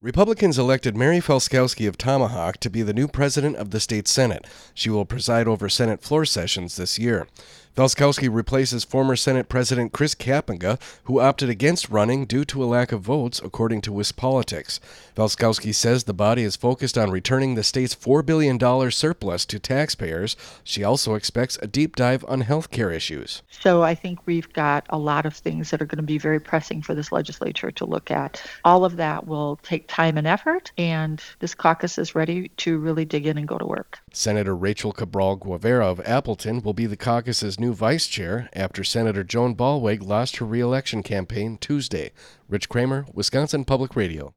Republicans elected Mary Felskowski of Tomahawk to be the new president of the state Senate. She will preside over Senate floor sessions this year. Felskowski replaces former Senate President Chris Kapenga, who opted against running due to a lack of votes, according to WisPolitics. Felskowski says the body is focused on returning the state's $4 billion surplus to taxpayers. She also expects a deep dive on health care issues. So I think we've got a lot of things that are going to be very pressing for this legislature to look at. All of that will take time and effort, and this caucus is ready to really dig in and go to work. Senator Rachel Cabral Guevara of Appleton will be the caucus's new vice chair after Senator Joan Ballweg lost her re-election campaign Tuesday. Rich Kramer, Wisconsin Public Radio.